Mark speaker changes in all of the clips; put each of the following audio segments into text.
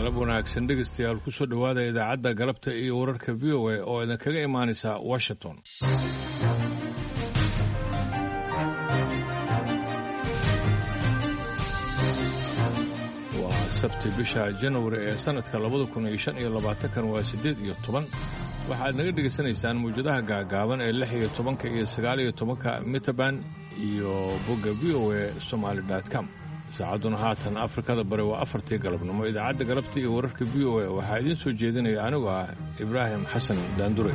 Speaker 1: galab wanaagsan dhegaystayaal ku soo dhowaada idaacadda galabta iyo wararka VOA oo idinkaga imaanaysa Washington. Waa Sabti bisha January ee sanadka 2025 waa 8 waxaad naga dhegaysanaysaan muujadaha gaagaaban ee 16 iyo 19 mitaban iyo bogga voasomali.com. saacaduna haatan Afrikada bari waa 4 galabnimo. idaacadda galabta iyo wararka VOA waxaa idiin soo jeedinaya anigu ah Ibrahim Xasan Daandure.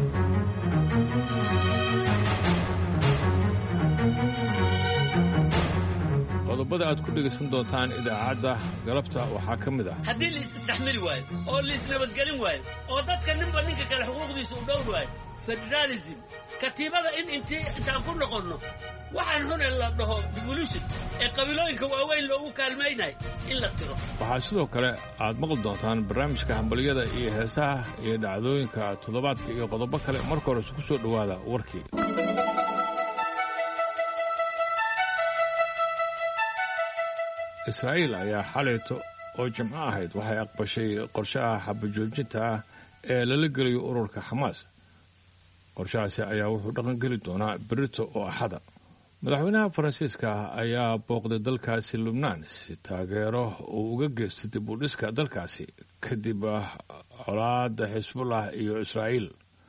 Speaker 1: qodobada aad ku dhegaysan doontaan idaacadda galabta waxaa ka mid ah
Speaker 2: haddii la isticmaali waayo oo la isnabadgelin waayo oo dadka ninba ninka kale xuquuqdiisa u dhowr waayo federalism katiibada intaan ku noqonno waxaan hore la dhaho devolution ee qabiilooyinka waaweyn loogu kaalmaynay in la tiro.
Speaker 1: waxaa sidoo kale aad maqli doontaan barnaamijka hambaliyada iyo heesaha iyo dhacdooyinka toddobaadka iyo qodobo kale. marka hore ku soo dhowaada warkii. Israa'iil ayaa xalayto oo Jimco ahayd waxay aqbashay qorshaha xabajoojinta ah ee lala geliyo ururka Xamaas. qorshahaasi ayaa wuxuu dhaqan geli doonaa berito oo Axada. madaxweynaha Faransiiska ayaa booqday dalkaasi Lubnaan si taageero uu uga geysto dib u dhiska dalkaasi kadib colaadda Xisbullah iyo Israa'iil.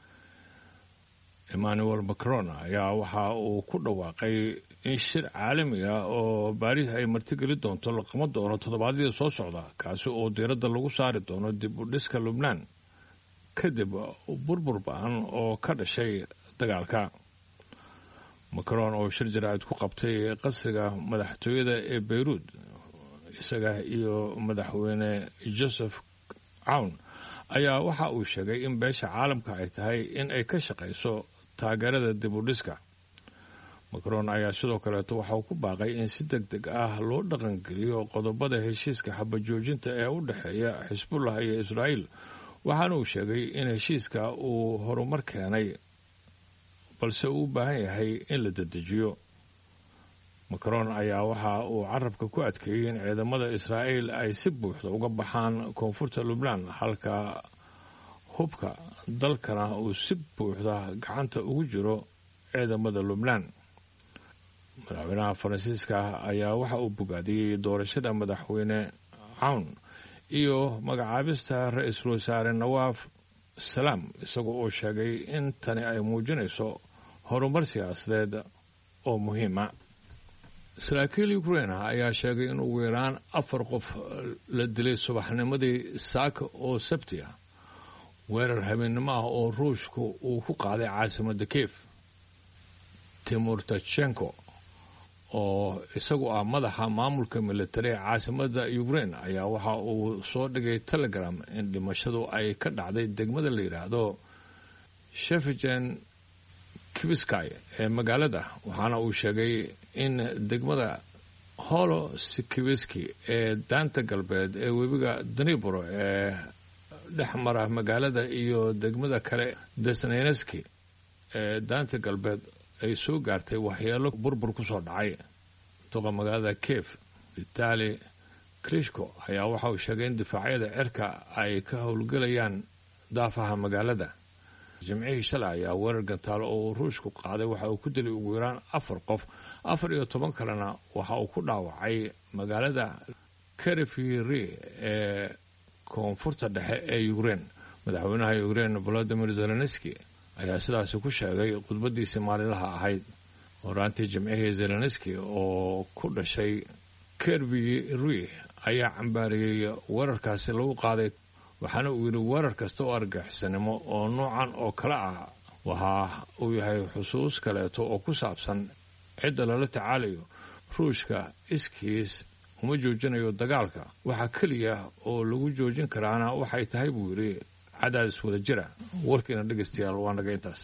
Speaker 1: Emmanuel Macron ayaa waxa uu ku dhawaaqay in shir caalami ah oo Paris ay martigeli doonto la qaban doono toddobaadyada soo socda kaasi oo diiradda lagu saari doono dib u dhiska Lubnaan kadib burbur ba'an oo ka dhashay dagaalka. Macron oo shir jaraa'id ku qabtay qasriga madaxtooyada ee Beirut isaga iyo madaxweyne Joseph Aoun ayaa waxa uu sheegay in beesha caalamka ay tahay in ay ka shaqayso taageerada dib u dhiska. Macron ayaa sidoo kale waxa uu ku baaqay in si degdeg ah loo dhaqan geliyo qodobada heshiiska xabajoojinta ee u dhaxeeya Xisbullah iyo Israa'iil waxaana uu sheegay in heshiiska uu horumar keenay balse uu u baahan yahay in la dedejiyo. Macron ayaa waxa uu carabka ku adkeeyay in ciidamada Israa'iil ay si buuxda uga baxaan koonfurta Lubnaan halka hubka dalkana uu si buuxda gacanta ugu jiro ciidamada Lubnaan. madaxweynaha Faransiiska ayaa waxa uu bogaadiyay doorashada madaxweyne Aoun iyo magacaabista ra'iisul wasaare Nawaf Salam isagoo oo sheegay in tani ay muujinayso horumar siyaasadeed oo muhiim ah. saraakiil Ukraine ayaa sheegay in ugu yaraan 4 qof la dilay subaxnimadii saaka oo Sabti ah weerar habeenimo ah oo Ruushku uu ku qaaday caasimadda Kiev. Timur Tachenko oo isagu ah madaxa maamulka military caasimadda Ukraine ayaa waxa uu soo dhigay Telegram in dhimashadu ay ka dhacday degmada la yiraahdo Shevchen Kivskay ee magaalada waxaana uu sheegay in degmada Holosikivsky ee daanta galbeed ee webiga Dnipro ee dhexmara magaalada iyo degmada kale Desnyanski ee daanta galbeed ay soo gaartay waxyeelo burbur ku soo dhacay. toqa magaalada Kiev Vitali Klitschko ayaa waxa uu sheegay in difaacyada cirka ay ka howlgalayaan daafaha magaalada. Jimcihii shalay ayaa weerar gantaal oo Ruushku qaaday waxa uu ku dilay ugu yaraan 4 qof 14 kalena waxa uu ku dhaawacay magaalada Kryvyi ee koonfurta dhexe ee Ukraine. madaxweynaha Ukraine Volodymyr Zelensky ayaa sidaas ku sheegay khudbadiisii maalinlaha ahayd. horaantii Jimcihii Zelensky oo ku dhashay Kryvyi ayaa cambaariyay weerarkaasi lagu qaaday waxaana uu yidhi weerar kasta oo argagixisnimo oo noocan oo kale ah waxa uu yahay xusuus kaleeto oo ku saabsan cidda lala tacaalayo. Ruushka iskiis uma joojinayo dagaalka waxa kaliya oo lagu joojin karaana waxay tahay buu yidhi cadaadis wada jira. warkiina dhegaystayaal waa naga intaas.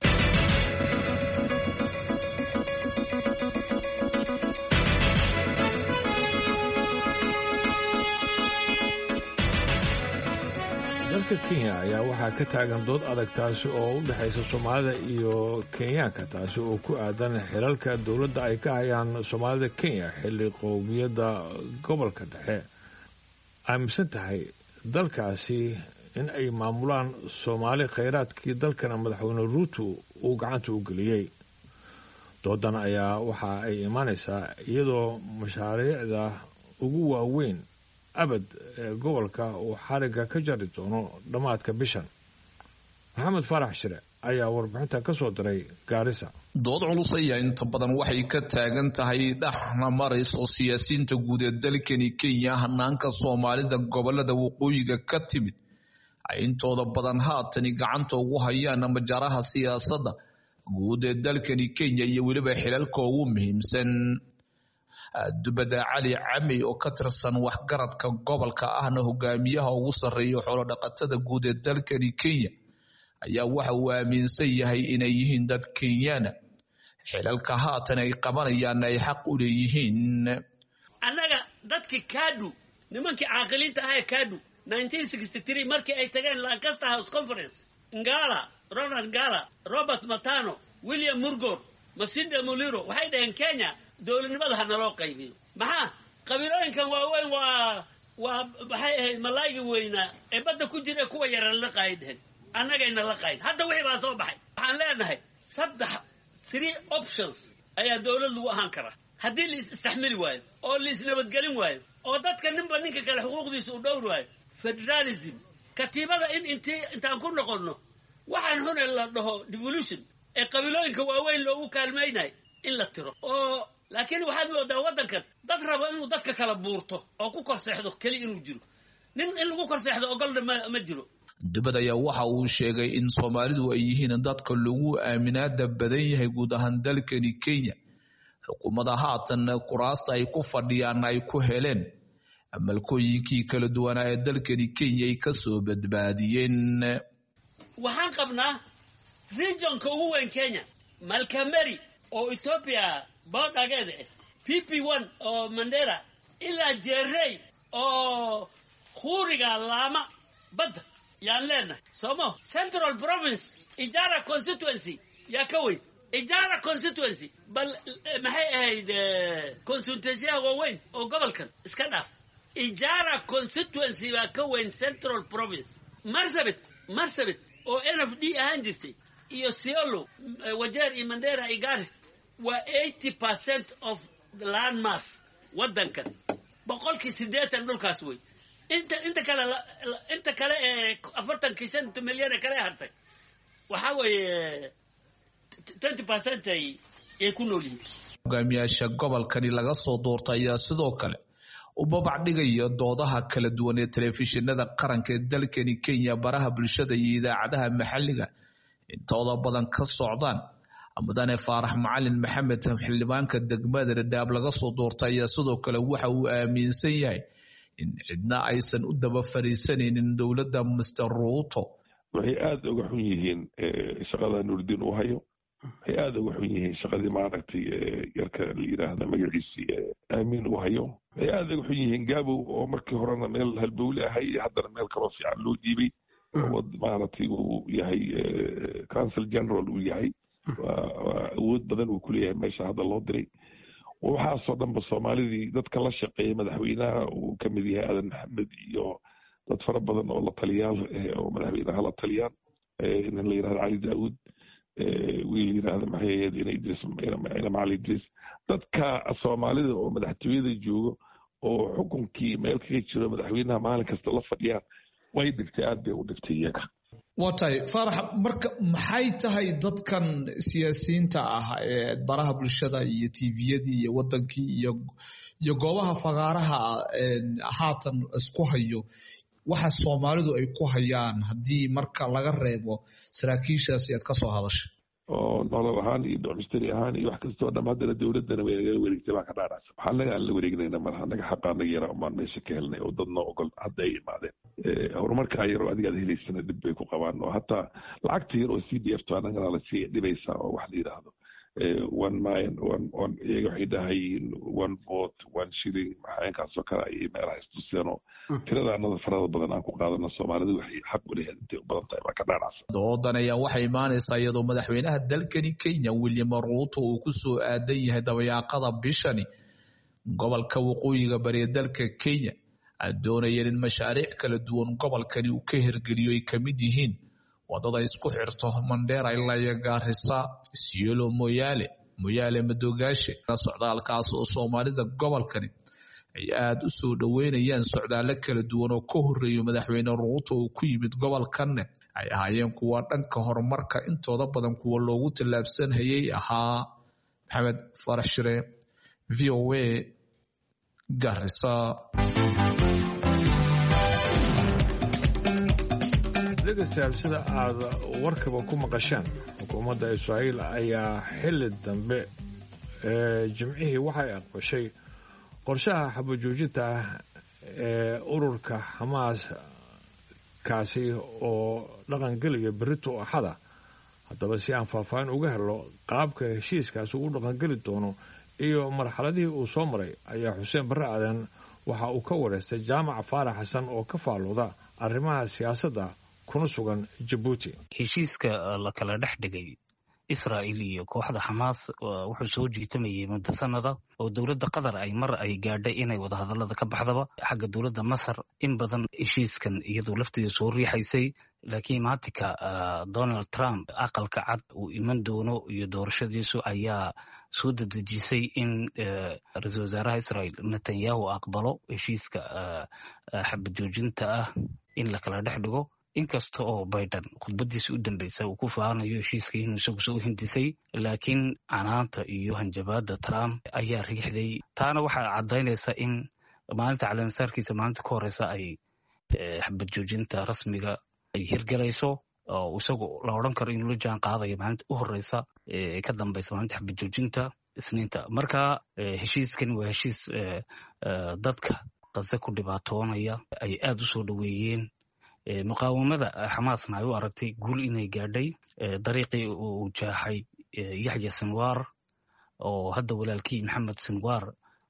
Speaker 1: dalka Kenya ayaa waxaa ka taagan dood adag taasi oo u dhaxaysa Soomaalida iyo Kenyaanka taasi oo ku aadan xilalka dawladda ay ka hayaan Soomaalida Kenya xilli qowmiyadda gobolka dhexe aaminsan tahay dalkaasi in ay maamulaan Soomaali khayraadkii dalkana madaxweyne Ruto uu gacanta u geliyay. doodan ayaa waxa ay imaanaysaa iyadoo mashaariicda ugu waaweyn abad gobolka uu xariga ka jari doono dhamaadka bishan. Maxamed Farax Shire ayaa warbixinta ka soo diray Gaarisa.
Speaker 3: dood culus ayaa inta badan waxay ka taagan tahay dhaxna marayso siyaasiyiinta guud ee dalkani Kenya hanaanka Soomaalida gobolada waqooyiga ka timid ay intooda badan haatani gacanta ugu hayaan majaraha siyaasadda guud ee dalkani Kenya iyo weliba xilalka ugu muhiimsan. Dubada Cali Cami oo ka tirsan waxgaradka gobolka ahna hogaamiyaha ugu sarreeya xoolo dhaqatada guud ee dalkani Kenya ayaa waxa uu aaminsan yahay inay yihiin dad Kenyana xilalka haatan ay qabanayaan ay xaq u leeyihiin.
Speaker 2: annaga dadkii Kadu nimankii caaqiliinta ah ee Kadu 1963 markii ay tageen Lancaster House Conference Ngala Ronald Ngala Robert Matano William Murgor Masinde Muliro waxay dhaheen Kenya dowladnimada ha naloo qaybiyo. maxaa qabiilooyinkan waaweyn waa waxay ahayd malaayga weyna ee badda ku jira kuwa yaran la qaydeen annagayna la qayd. hadda wixii baa soo baxay. waxaan leenahay 3 options ayaa dowlad lagu ahaan karaa haddii la isticmaali waayo oo la isnabadgelin waayo oo dadka ninka kale xuquuqdiisa u dhowr waayo. federalism katiibada intaan ku noqonno waxaan hore la dhaho devolution ee qabiilooyinka waaweyn loogu kaalmaynayo in la tiro oo laakiin waxaad moodaa waddankan dad raba inuu dadka kala buurto oo ku korseexdo keli inuu jiro nin in lagu korseexdo ogolna ma jiro.
Speaker 3: dibad ayaa waxa uu sheegay in Soomaalidu ay yihiin dadka lagu aaminaada badan yahay guud ahaan dalkani Kenya. xukuumadda haatan kuraasta ay ku fadhiyaan ay ku heleen amalkooyinkii kala duwanaa ee dalkani Kenya ay ka soo badbaadiyeen.
Speaker 2: waxaan qabnaa regionka ugu weyn Kenya Malkameri oo Ethiopia baadhageeda PP1 oo Mandera ilaa Jeerey oo Khuriga Lama badda yaan leenahay Somo Central Province Ijara Constituency yaa ka weyn Ijara Constituency bal maxay ahayd constituency waaweyn oo gobolkan iska dhaaf. Ijara Constituency waa ka weyn Central Province. Marsabit oo NFD ahaan jirtay iyo Siolo Wajeer iyo Mandera iyo Garis waa 80% of the land mass waddankan 80% dhulkaas wey. inta kale ee 45 milyan kale hartay waxa weeye 20% ay ku nool yihiin.
Speaker 3: hogaamiyaasha gobolkani laga soo doortay ayaa sidoo kale u babac dhigaya doodaha kala duwan ee telefishinada qaranka ee dalkani Kenya baraha bulshada iyo idaacadaha maxalliga intooda badan ka socdaan. Mudane Faarax Macalin Maxamed xildhibaanka degmada Dadaab laga soo doortay ayaa sidoo kale waxa uu aaminsan yahay in cidna aysan u daba fariisanaynin dowladda Mr. Ruto.
Speaker 4: waxay aad uga xun yihiin shaqada Nuurdin uu hayo. waxay aad uga xun yihiin shaqadii maaragtay yarka la yiraahdo magaciisi Aamin uu hayo. waxay aad uga xun yihiin Gaabo oo markii horena meel halbowle ahay haddana meel kale fiican loo dhiibay oo maaragtay uu yahay council general uu yahay. awood badan uu ku leeyahay meesha hadda loo diray. waxaasoo dhanba Soomaalidii dadka la shaqeeya madaxweynaha uu ka mid yahay Adan Maxamed iyo dad fara badan oo la taliyaal oo madaxweynaha la taliyaan in la yiraahdo Cali Daawud wiil yiraahdo maxay inay Idris Macali Idris dadka Soomaalida oo madaxtooyada joogo oo xukunkii meel kaga jiro madaxweynaha maalin kasta la fadhiyaan way dhigtay aad bay u dhigtay iyaga.
Speaker 3: watay Farax marka maxay tahay dadkan siyaasiyiinta ah ee baraha bulshada iyo TV-yada iyo wadankii iyo goobaha fagaaraha haatan isku hayo waxa Soomaalidu ay ku hayaan hadii marka laga reebo saraakiishaasi aad ka soo hadashay
Speaker 4: oo nolol ahaan iyo domestic ahaan iyo wax kasta oo dhammaadna dawladana way naga wareegtay baa ka dhaaraysa. waxaan laga wareegnayna marha naga xaqaana yara oo maan meesha ka helnay oo dadna ogol hadda ay imaadeen horumarka yar oo adiga helaysana dib bay ku qabaan oo hataa lacagta yar oo CDF to anaga la sii dhibaysa oo wax la yiraahdo 1 million 1 iyaga waxay dhahayn 1 vote 1 shilling maxay kaasoo kale ay meelaha istusano tirada anada farada badan aan ku qaadano Soomaalidu waxay xaq u leeyahay inta badan tahay baa ka dhaaraysa.
Speaker 3: doodan ayaa waxay imaanaysaa iyadoo madaxweynaha dalkani Kenya William Ruto uu ku soo aadan yahay dabayaaqada bishani gobolka waqooyiga bari dalka Kenya doonayeen in mashaariic kala duwan gobolkani uu ka hirgeliyo ay kamid yihiin wadada isku xirto Mandera ilaa iyo Garissa, Isiolo, Moyale Madoogaashe. Socdaalkaas oo Soomaalida gobolkani ay aad u soo dhaweynayaan socdaalo kala duwan oo ka horeeyo madaxweyne Ruto oo ku yimid gobolkan ay ahaayeen kuwa dhanka horumarka intooda badan kuwa loogu tallaabsan hayay ahaa. Maxamed Farax Shire, VOA, Garissa.
Speaker 1: sida aad warkaba ku maqasheen, xukuumadda Israa'iil ayaa xilli dambe jimcihii waxay aqbashay qorshaha xabajoojinta ee ururka Xamaas kaasi oo dhaqangelaya berrito Axada. haddaba si aan faahfaahin uga helo qaabka heshiiskaasi uu dhaqangeli doono iyo marxaladihii uu soo maray ayaa Xuseen Barre Aadan waxa uu ka wareystay Jaamac Faarax Xasan oo ka faalooda arrimaha siyaasadda kuna sugan Djibouti.
Speaker 5: heshiiska la kala dhex dhigay Israa'iil iyo kooxda Xamaas wuxuu soo jiitamayay muddo sanada oo dowladda Qatar ay mar ay gaadhay inay wada hadallada ka baxdaba xagga dowladda Masar in badan heshiiskan iyadoo lafteeda soo riixaysay. laakiin maatika Donald Trump aqalka cad uu iman doono iyo doorashadiisu ayaa soo dedejisay in ra'iisul wasaaraha Israa'iil Netanyahu aqbalo heshiiska xabad joojinta ah in la kala dhex dhigo. inkasta oo Biden khudbadiisa u dambeysay uu ku faanayo heshiiska inuu isagu soo hindisay, laakiin canaanta iyo hanjabaadda Trump ayaa rigixday. taana waxay caddaynaysaa in maalinta calaamasaarkiisa maalinta ka horeysa ay xabad joojinta rasmiga ay hirgalayso oo isagu la odhan karo inuu la jaan qaadayo maalinta u horeysa ee ka dambeysa maalinta xabad joojinta Isniinta. marka heshiiskan waa heshiis dadka Gaza ku dhibaatoonaya ay aad u soo dhaweeyeen. muqaawamada Xamaasna ay u aragtay guul inay gaadhay dariiqii uu jaaxay Yaxya Sinwar oo hadda walaalkii Maxamed Sinwar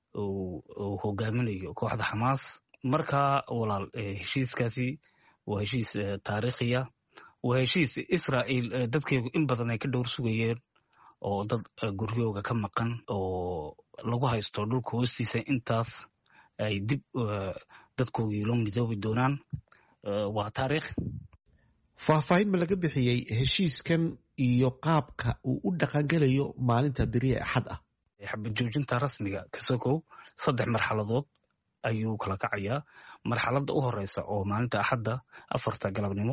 Speaker 5: uu hogaaminayo kooxda Xamaas. marka walaal heshiiskaasi waa heshiis taariikhiya, waa heshiis Israa'iil dadkeegu in badan ay ka dhowr sugayeen oo dad guryooga ka maqan oo lagu haysto dhulka hoostiisa intaas ay dib dadkoogii loo midoobi doonaan. waa taariikh.
Speaker 6: faahfaahin ma laga bixiyey heshiiskan iyo qaabka uu u dhaqangelayo maalinta beri ee Axad ah?
Speaker 5: xabad joojinta rasmiga ka sokow 3 marxaladood ayuu kala kacayaa. marxaladda u horeysa oo maalinta Axadda 4 galabnimo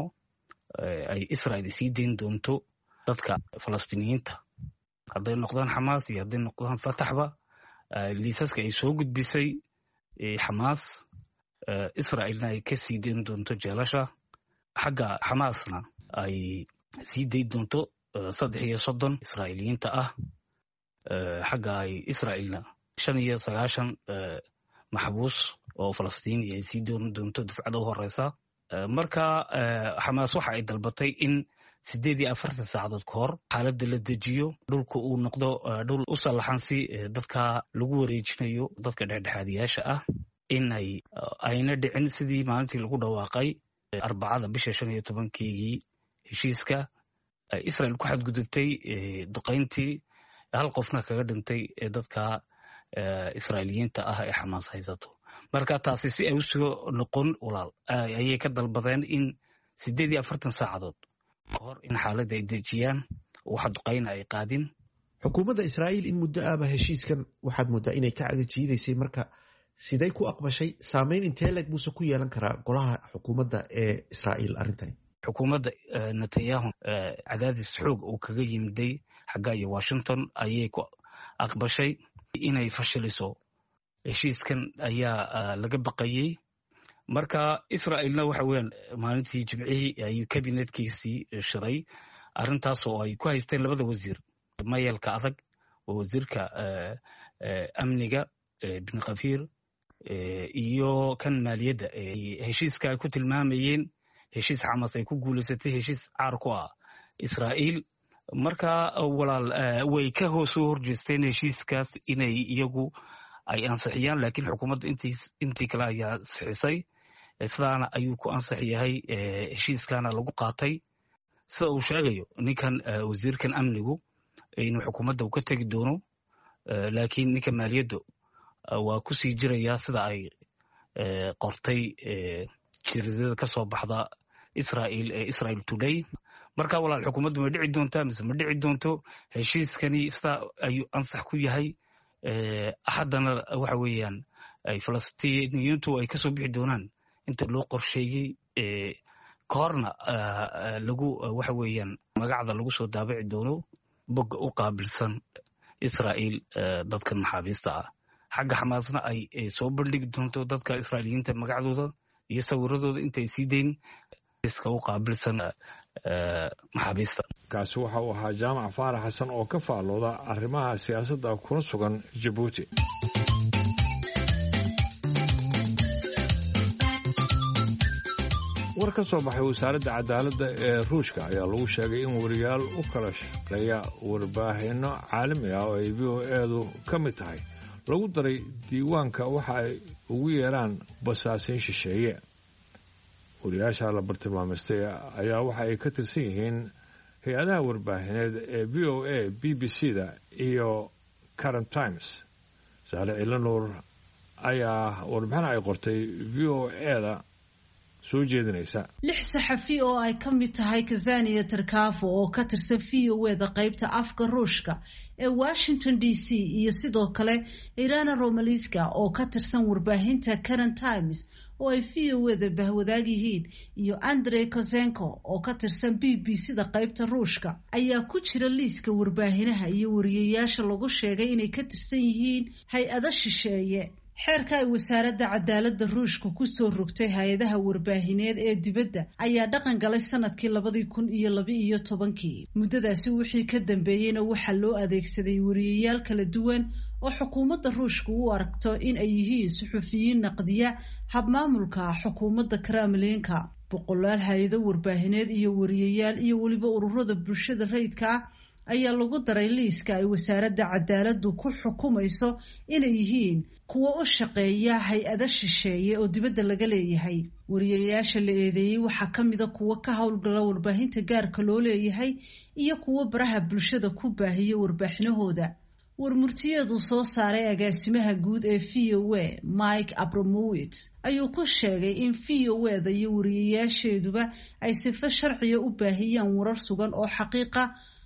Speaker 5: ay Israa'iil sii deyn doonto dadka Falastiiniyiinta, hadday noqdaan Xamaas iyo hadday noqdaan Fataxba. liisaska ay soo gudbisay Xamaas, Israa'iilna ay ka sii deyn doonto jeelasha. xagga Xamaasna ay sii deyn doonto 30 Israa'iiliyiinta ah. xagga ay Israa'iilna 95 maxbuus oo Falastiini ay sii deyn doonto dufcada u horeysa. marka Xamaas waxa ay dalbatay in 48 saacadood ka hor xaaladda la dejiyo, dhulka uu noqdo dhul u sallaxan si dadka lagu wareejinayo dadka dhexdhexaadiyaasha ah, in ayna dhicin sidii maalintii lagu dhawaaqay Arbacada bisha 15keegii heshiiska Israa'iil ku xadgudubtay duqeyntii hal qofna kaga dhintay dadka Israa'iiliyiinta ah ee Xamaas haysato. marka taasi si ay u soo noqon walaal ayay ka dalbadeen in 48 saacadood ka hor in xaaladda ay dejiyaan waxa duqeyna ay qaadin.
Speaker 6: xukuumadda Israa'iil in muddo ahba heshiiskan waxaad moodaa inay ka cagajiidaysay. marka siday ku aqbashay? saameyn intee leeg muuse ku yeelan karaa golaha xukuumadda ee Israa'iil arrintani?
Speaker 5: xukuumadda Netanyahu cadaadis xoog uu kaga yimiday xagga iyo Washington ayay ku aqbashay inay fashiliso heshiiskan ayaa laga baqayay. marka Israa'iilna waxa weeyaan maalintii Jimcihii ay kabinetkiisii shiray arrintaas oo ay ku haysteen labada wasiir, mayalka adag oo wasiirka amniga bin Gafir iyo kan maaliyadda. heshiiska ay ku tilmaamayeen heshiis Xamaas ay ku guulaysatay heshiis caar ku ah Israa'iil. marka walaal way ka soo horjeesteen heshiiskaas inay iyagu ay ansixiyaan, laakiin xukuumadda intii kale ayaa ansixisay. sidaana ayuu ku ansix yahay heshiiskana lagu qaatay. sida uu sheegayo ninkan wasiirkan amnigu inuu xukuumadda uu ka tegi doono, laakiin ninka maaliyadda waa ku sii jirayaa sida ay qortay jiridada ka soo baxda Israel ee Israel Today. Marka walaal xukuumaddu ma dhici doontaa mise ma dhici doonto heshiiskani ayuu ansax ku yahay haddana waxa weeyaan ay Falastiiniyiintu ay kasoo bixi doonaan inta loo qorsheeyey koorna lagu waxa weeyaan magacda lagu soo daabici doono bog u qaabilsan Israel dadka maxaabiista ah xagga Xamaasna ay soo bandhigi doonto dadka Israa'iiliyiinta magacdooda iyo sawiradooda intay sii deyn iska u qaabilsan maxaabiista.
Speaker 1: kaasi waxa uu ahaa jaamac faarax xasan oo ka faalooda arrimaha siyaasadda kuna sugan Djibouti. war ka soo baxay wasaaradda cadaaladda ee Ruushka ayaa lagu sheegay in wariyaal u kala shaqeeya warbaahinno caalami ah oo ay VOAdu ka mid tahay lagu daray diiwaanka waxa ay ugu yeeraan basaasiin shisheeye. wariyaasha la bartilmaameystay ayaa waxa ay ka tirsan yihiin hay-adaha warbaahineed ee VOA, BBC-da iyo Current Times. Saale Cilanuur ayaa warbixin ay qortay VOA-da soo jeedinaysa.
Speaker 7: 6 saxafi oo ay ka mid tahay Kazania Tarkafo oo ka tirsan VOA-da qaybta afka Ruushka ee Washington DC iyo sidoo kale Irana Romaliska oo ka tirsan warbaahinta Current Times oo ay VOA-da bahwadaag yihiin iyo Andrei Kozenko oo ka tirsan BBC-da qaybta Ruushka ayaa ku jira liiska warbaahinaha iyo wariyayaasha lagu sheegay inay ka tirsan yihiin hay-ado shisheeye. xeerka ay wasaaradda cadaaladda Ruushka ku soo rogtay hay-adaha warbaahineed ee dibadda ayaa dhaqan galay sanadkii 2012. muddadaasi wixii ka dambeeyeyna waxaa loo adeegsaday wariyayaal kala duwan oo xukuumadda Ruushka u aragto in ay yihiin suxufiyiin naqdiya habmaamulka xukuumadda Kremlinka. boqolaal hay-ado warbaahineed iyo wariyayaal iyo weliba ururada bulshada rayidka ah ayaa lagu daray liiska ay wasaaradda cadaaladdu ku xukumayso inay yihiin kuwa u shaqeeya hay-ado shisheeye oo dibadda laga leeyahay. wariyayaasha la eedeeyey waxaa ka mida kuwa ka howlgala warbaahinta gaarka loo leeyahay iyo kuwa baraha bulshada ku baahiya warbaahinahooda. warmurtiyeedu soo saaray agaasimaha guud ee VOA Mike Abramowitz ayuu ku sheegay in VOA-da iyo wariyayaasheeduba ay sifo sharciya u baahiyaan warar sugan oo xaqiiqa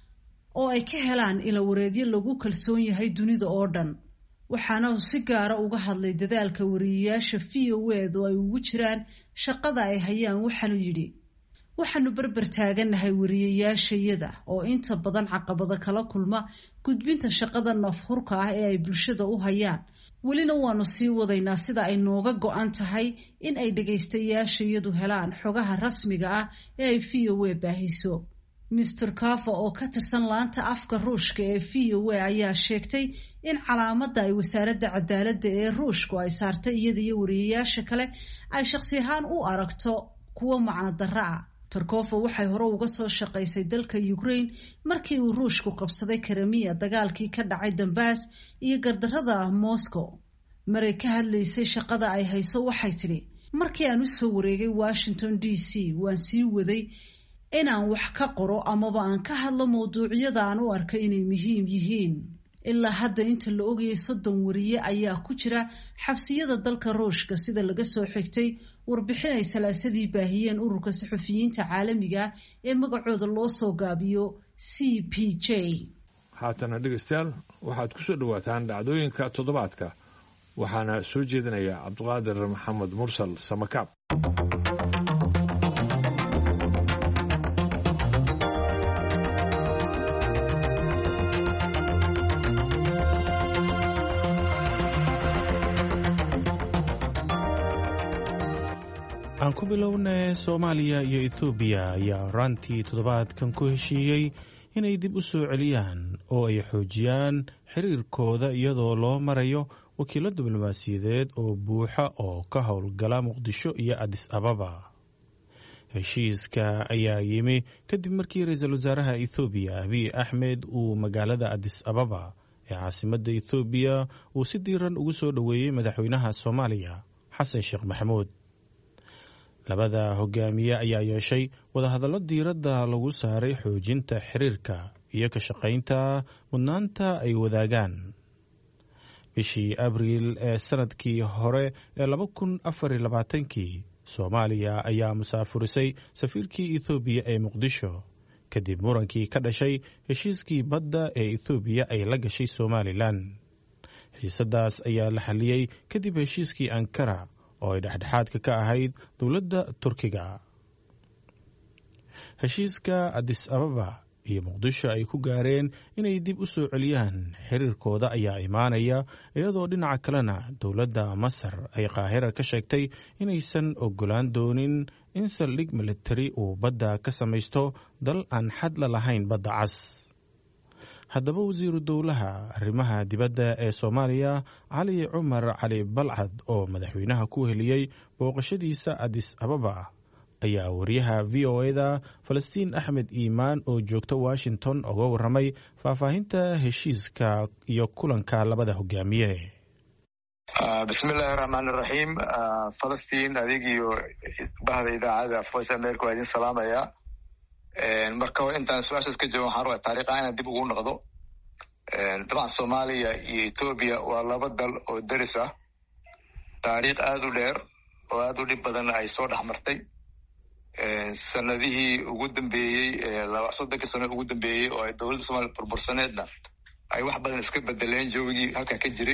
Speaker 7: oo ay ka helaan ila wareedyo lagu kalsoon yahay dunida oo dhan. waxaana uu si gaara uga hadlay dadaalka wariyayaasha VOA-du ay ugu jiraan shaqada ay hayaan. waxaanu yidhi waxaanu barbar taaganahay wariyayaashayada oo inta badan caqabado kala kulma gudbinta shaqada nafhurka ah ee ay bulshada u hayaan. welina waanu sii wadaynaa sida ay nooga go-an tahay in ay dhagaystayaashayadu helaan xogaha rasmiga ah ee ay VOA baahiso. Mr. Kafa oo ka tirsan laanta afka Ruushka ee VOA ayaa sheegtay in calaamadda ay wasaaradda cadaaladda ee Ruushku ay saartay iyada iyo wariyayaasha kale ay shakhsi ahaan u aragto kuwa macno darro ah. Tarkofo waxay hore uga soo shaqaysay dalka Ukraine markii uu Ruushku qabsaday Crimea dagaalkii ka dhacay Donbass iyo gardarrada Moscow. maray ka hadlaysay shaqada ay hayso waxay tidhi markii aan u soo wareegay Washington DC waan sii waday inaan wax ka qoro amaba aan ka hadlo mowduucyada aan u arko inay muhiim yihiin. ilaa hadda inta la ogayay 30 wariye ayaa ku jira xabsiyada dalka Ruushka sida laga soo xigtay warbixin ay salaasadii baahiyeen ururka saxufiyiinta caalamiga ee magacooda loo soo gaabiyo CPJ.
Speaker 1: haatana dhegeystayaal waxaad ku soo dhawaataan dhacdooyinka toddobaadka waxaana soo jeedinaya Cabdiqaadir Maxamed Mursal Samakaab.
Speaker 8: aan ku bilownay Soomaaliya iyo Itoobiya ayaa rantii toddobaadkan ku heshiiyey inay dib u soo celiyaan oo ay xoojiyaan xiriirkooda iyadoo loo marayo wakiilo diblomaasiyadeed oo buuxa oo ka howlgala Muqdisho iyo Addis Ababa. heshiiska ayaa yimi kadib markii ra'iisul wasaaraha Itoobiya Abiy Ahmed uu magaalada Addis Ababa ee caasimadda Itoobiya uu si diiran ugu soo dhaweeyay madaxweynaha Soomaaliya Xasan Sheekh Maxamuud. labada hogaamiye ayaa yeeshay wadahadallo diiradda lagu saaray xoojinta xiriirka iyo ka shaqaynta mudnaanta ay wadaagaan. bishii abriil ee sanadkii hore ee 2024 soomaaliya ayaa musaafurisay safiirkii ethoobiya ee muqdisho kadib murankii ka dhashay heshiiskii badda ee ethoobiya ay la gashay somalilan. xiisadaas ayaa la xalliyey kadib heshiiskii ankara oo ay dhexdhexaadka ka ahayd dowladda turkiga. heshiiska adis ababa iyo muqdisho ay ku gaareen inay dib u soo celiyaan xiriirkooda ayaa imaanaya iyadoo dhinaca kalena dowladda masar ay qaahira ka sheegtay inaysan ogolaan doonin in saldhig militari uu badda ka samaysto dal aan xad la lahayn badda cas. haddaba wasiiru dowlaha arrimaha dibadda ee soomaaliya cali cumar cali balcad oo madaxweynaha ku heliyey booqashadiisa adis ababa ayaa wariyaha v o e da falastiin axmed iimaan oo joogta washington uga warramay faahfaahinta heshiiska iyo kulanka labada hogaamiye.
Speaker 9: bismillahi raxmaani raxiim. falastiin adig iyo bahda idaacada voice america waa idin salaamaya. marka hore intaan su-aashaas ka joogo waxaan rabaa taariikh ahaan dib ugu noqdo. dabcan soomaaliya iyo etoobiya waa laba dal oo deris ah, taariikh aada u dheer oo aada u dhib badanna ay soo dhex martay. sanadihii ugu dambeeyey 30 sano ugu dambeeyey oo ay dowladda soomaaliya burbursaneedna ay wax badan iska bedeleen joogigii halkaa ka jiray.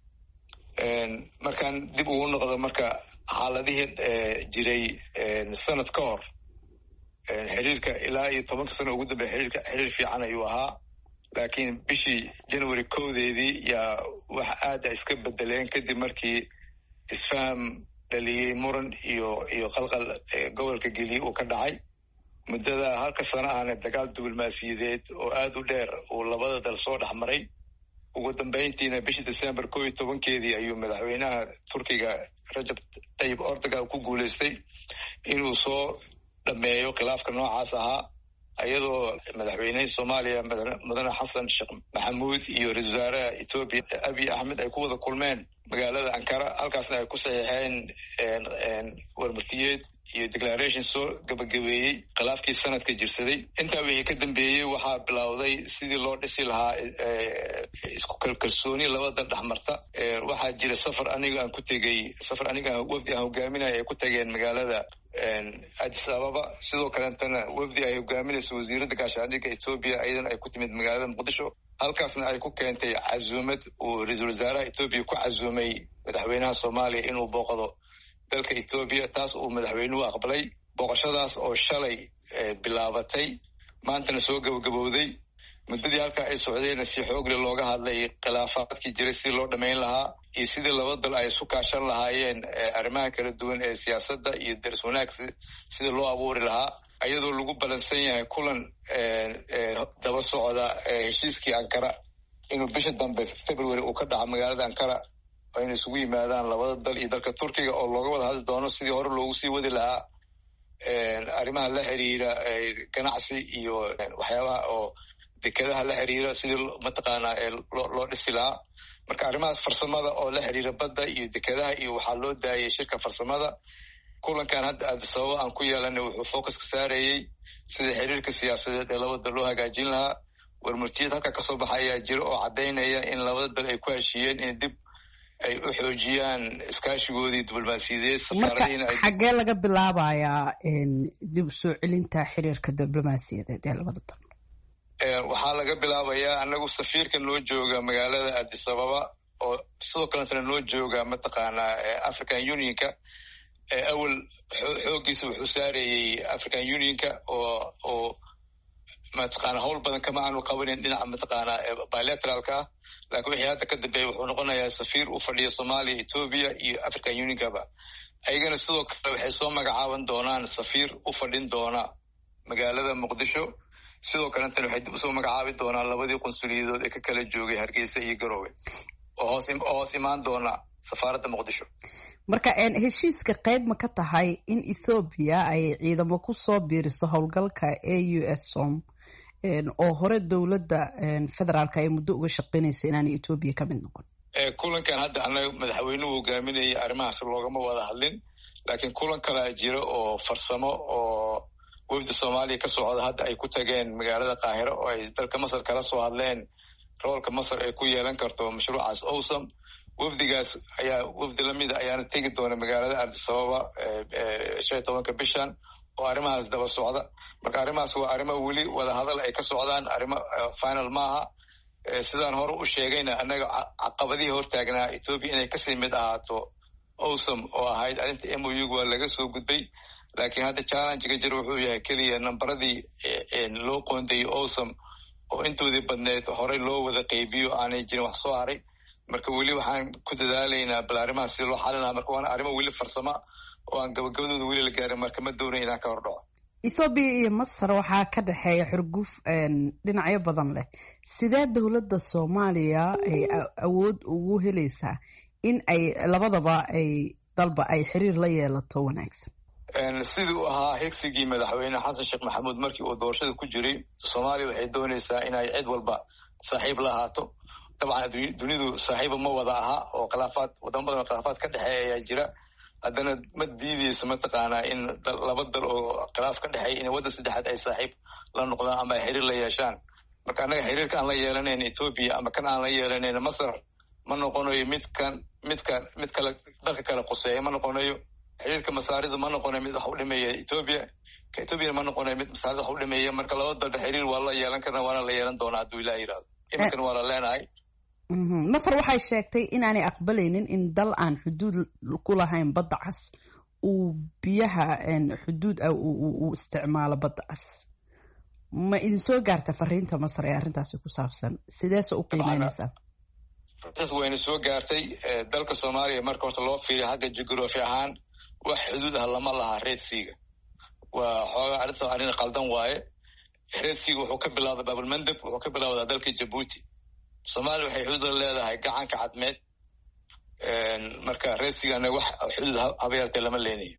Speaker 9: markaan dib ugu noqdo marka xaaladihii jiray sanad ka hor, xiriirka ilaa iyo 10 sano ugu dambeeya xiriir fiican ayuu ahaa, laakiin bishii January 1 yaa wax aada iska bedeleen kadib markii isfaham dhaliyey muran iyo qalqal gobolka geliye uu ka dhacay. muddada halka sano ahna dagaal diblomaasiyadeed oo aada u dheer uu labada dal soo dhex maray. ugu dambeyntiina bishii December 11 ayuu madaxweynaha Turkiga Rajab Tayyip Erdogan ku guuleystay inuu soo dhameeyo khilaafka noocaas ahaa, iyadoo madaxweynaha Soomaaliya mudane Xasan Sheekh Maxamuud iyo ra-iisul wasaaraha Ethiopia Abiy Ahmed ay ku wada kulmeen magaalada Ankara. halkaasna ay ku saxiixeen warmurtiyeed iyo declaration soo gabagabeeyey khilaafkii sanadka jirsaday. intaa wixii ka dambeeyey waxaa bilowday sidii loo dhisi lahaa isku kalsooni labada dhexmarta. waxaa jira safar aniga wafdi aan hogaaminaya ay ku tageen magaalada Addis Ababa. sidoo kaleetana wafdi ay hogaaminayso wasiiradda gaashaandhigga Ethiopia ayadana ay ku timid magaalada Muqdisho. halkaasna ay ku keentay casuumad uu ra-iisul wasaaraha Ethiopia ku casuumay madaxweynaha Soomaaliya inuu booqdo dalka Ethiopia. taas uu madaxweynuhu aqbalay. booqashadaas oo shalay bilaabatay maantana soo gabagabowday. muddadii halkaa ay socdeenna si xoogle looga hadlay khilaafaadkii jiray sidii loo dhammayn lahaa iyo sidii laba dal ay isu kaashan lahaayeen arrimaha kala duwan ee siyaasadda iyo daris wanaag sidii loo abuuri lahaa, iyadoo lagu balansan yahay kulan daba socda heshiiskii Ankara inuu bisha dambe February uu ka dhaco magaalada Ankara oo inay isugu yimaadaan labada dal iyo dalka Turkiga oo looga wada hadli doono sidii hore loogu sii wadi lahaa arrimaha la xiriira ganacsi iyo waxyaabaha oo dekedaha la xiriira sidii mataqaanaa loo dhisi lahaa. marka arrimahaas farsamada oo la xiriira badda iyo dekedaha iyo waxaa loo daayay shirka farsamada. kulankan hadda Addis Ababa aan ku yeelanay wuxuu focuska saarayey sida xiriirka siyaasadeed ee labada dal loo hagaajin lahaa. warmurtiyad halka kasoo baxa ayaa jira oo caddaynaya in labada dal ay ku heshiiyeen in dib ay u xoojiyaan iskaashigoodii diblomaasiyadeed.
Speaker 10: marka xaggee laga bilaabayaa dib u soo celinta xiriirka diblomaasiyadeed ee labada dal?
Speaker 9: waxaa laga bilaabayaa anagu safiirka noo jooga magaalada Addis Ababa oo sidoo kaleetana noo jooga mataqaanaa African Unionka. awal xoogiisa wuxuu saarayey African Unionka oo mataqaanaa howl badan kama aanu qabanin dhinaca mataqaanaa bilateralka ah, laakiin wixii hadda ka dambeeya wuxuu noqonayaa safiir u fadhiya Soomaaliya, Ethiopia iyo African Unionkaba. ayagana sidoo kale waxay soo magacaaban doonaan safiir u fadhin doona magaalada Muqdisho. sidoo kaleetana waxay dib usoo magacaabi doonaan labadii qunsuliyadood ee ka kala joogay Hargeysa iyo Garowe oo hoos imaan doona safaaradda Muqdisho.
Speaker 10: marka heshiiska qayb ma ka tahay in Ethiopia ay ciidamo ku soo biiriso howlgalka AUSOM oo hore dowladda federaalka ay muddo uga shaqeynaysa inaanay Ethiopia ka mid noqon?
Speaker 9: kulankan hadda anaga madaxweynuhu hogaaminayay arrimahaas loogama wada hadlin, laakiin kulan kale jira oo farsamo oo wafdi Soomaaliya ka socda hadda ay ku tageen magaalada Qaahiro oo ay dalka Masar kala soo hadleen roolka Masar ay ku yeelan karto mashruucaas OSOM. wafdigaas ayaa wafdi lamida ayaana tegi doona magaalada Addis Ababa 15 bishan oo arrimahaas daba socda. marka arrimahaas waa arrimo weli wada hadal ay ka socdaan, arrimo final maaha. sidaan hore u sheegayna annaga caqabadihii hortaagnaa Ethiopia inay kasii mid ahaato awesome oo ahayd arrinta MOU waa laga soo gudbay, laakiin hadda challenge-ga jira wuxuu yahay keliya nambaradii loo qoondeeyey awesome oo intoodii badneed horey loo wada qaybiyo aanay jirin wax soo haray. marka weli waxaan ku dadaalaynaa bal arrimahaas si loo xalin lahaa. marka waana arrimo weli farsama oo aan gabagabadooda weli la gaarin, marka ma doonayn inaan ka hor dhaco.
Speaker 10: Ethiopia iyo Masar waxaa ka dhexeeya xurguf dhinacyo badan leh. sidee dowladda Soomaaliya ay awood ugu helaysaa in ay labadaba ay dalba ay xiriir la yeelato wanaagsan?
Speaker 9: siduu ahaa higsigii madaxweyne xasan sheekh maxamuud markii uu doorashada ku jiray, Soomaaliya waxay doonaysaa inay cid walba saaxiib la ahaato. dabcan dunidu saaxiiba ma wada aha oo khilaafaad wadamo badan oo khilaafaad ka dhexeeya ayaa jira. haddana ma diideyso mataqaanaa in laba dal oo khilaaf ka dhexeeya in waddan saddexaad ay saaxiib la noqdaan ama ay xiriir la yeeshaan. marka annaga xiriirka aan la yeelanayn Ethiopia ama kan aan la yeelanayn Masar ma noqonayo mid kale dalka kale quseeya ma noqonayo. xiriirka masaarida ma noqonayo mid wax u dhimeeya Ethiopia, ka Ethiopia ma noqonayo mid masaarida wax u dhimeeya. marka laba dalba xiriir waa la yeelan karna waana la yeelan doonaa hadduu Ilaahay yiraahdo. iminkan waa la leenahay.
Speaker 10: Masar waxay sheegtay inaanay aqbalaynin in dal aan xuduud ku lahayn badda cas uu biyaha xuduud uu isticmaalo badda cas. ma idin soo gaarta fariinta Masar ee arrintaasi ku saabsan? sideese u qiimeynaysaa?
Speaker 9: wayna soo gaartay. dalka Soomaaliya marka horta loo fiiriyo xagga jugraafi ahaan wax xuduud ah lama laha Red Sea-ga. waa xoogaa arrin qaldan waaye. Red Sea wuxuu ka bilowday Bab el-Mandeb, wuxuu ka bilowdaa dalka Djibouti. Soomaaliya waxay xuduud leedahay gacanka cadmeed. marka Red Sea-gana wax xuduud habeertay lama leenayo.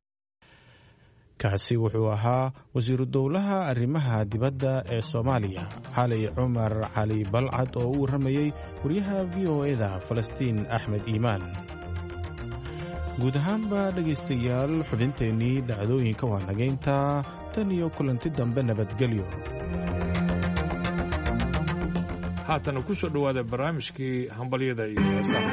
Speaker 8: kaasi wuxuu ahaa wasiiru dowlaha arrimaha dibadda ee Soomaaliya Cali Cumar Cali Balcad oo u waramayay wariyaha VOA-da Falastiin Axmed Iimaan. guud ahaanba dhegaystayaal xubinteennii dhacdooyinka waa nageynta. tan iyo kulanti dambe nabadgelyo.
Speaker 1: haatana ku soo dhowaada barnaamijkii hambalyada iyo heesaha.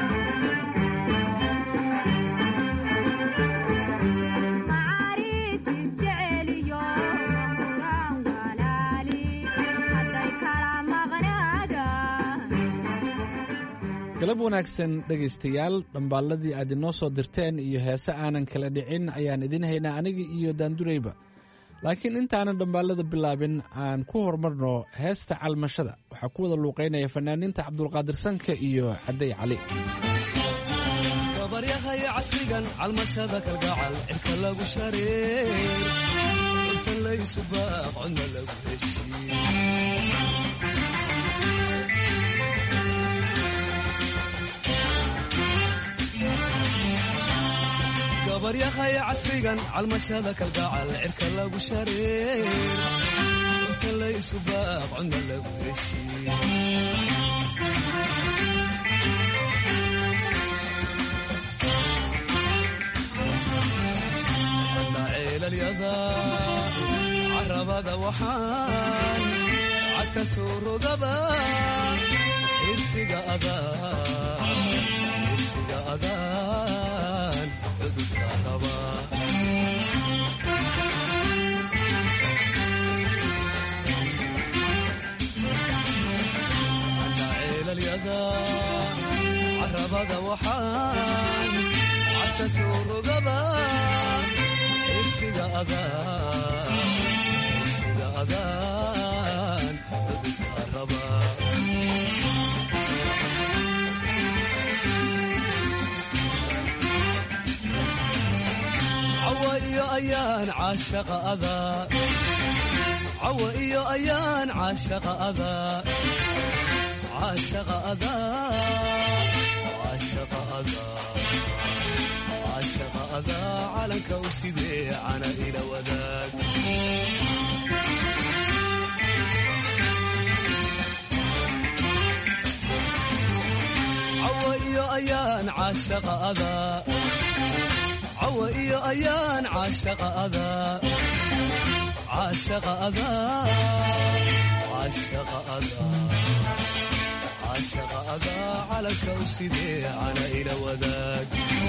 Speaker 11: galab wanaagsan dhegaystayaal, dhambaalladii aad inoo soo dirteen iyo heese aanan kala dhicin ayaan idin haynaa aniga iyo daandurayba. laakiin intaanan dhambaallada bilaabin aan ku horumarno heesta calmashada. waxaa ku wada luuqaynaya fanaaniinta cabdulqaadir sanka iyo xaday cali.
Speaker 12: gabaryahaya casrigan calmashada kalgacal cirka lagu shareey inta laysu baaq codna lagu heshiiy. gabaryahaya casrigan calmashada kalgacal cirka lagu shareey inta laysu baaq codna lagu heshiiy. ana ceelalyada carabada waxaan cagta soo rogaba irsiga adaan cudurka qaba. ana ceelalyada carabada waxaan cagta soo rogaba irsiga adaan cudurka qaba. cawa iyo ayaan caashaqa adaa cawa iyo ayaan caashaqa adaa caashaqa adaa caashaqa adaa caashaqa adaa calanka u sidee cana ila wadaag. cawa iyo ayaan caashaqa adaa cawa iyo ayaan caashaqa adaa caashaqa adaa caashaqa adaa caashaqa adaa calanka u sidee cana ila wadaag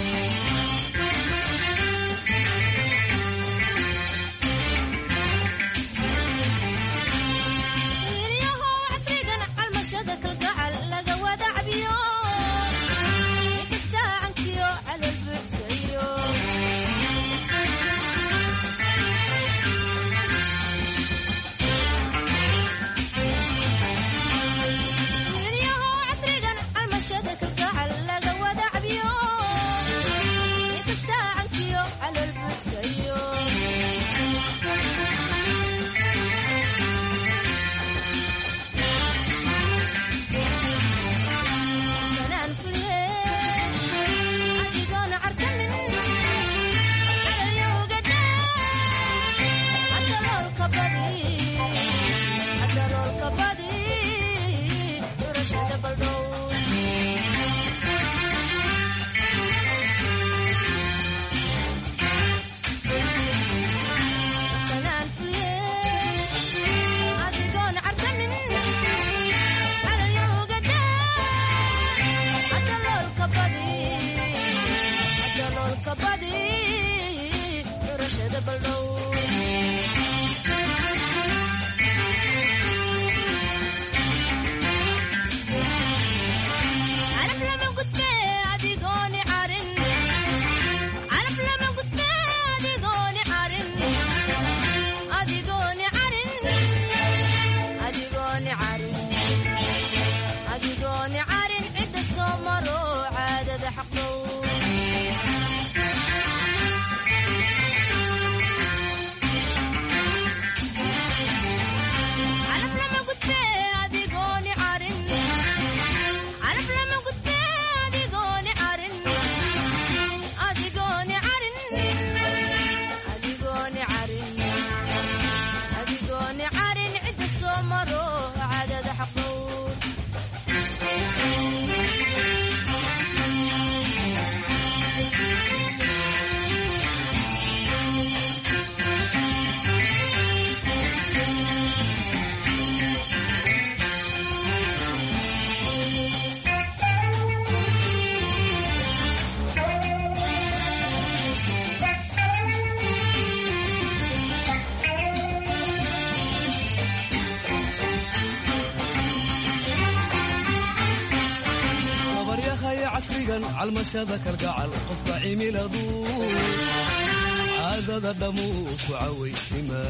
Speaker 12: calmashada kalgacal qofka cimiladu caadada dhamuu ku cawaysima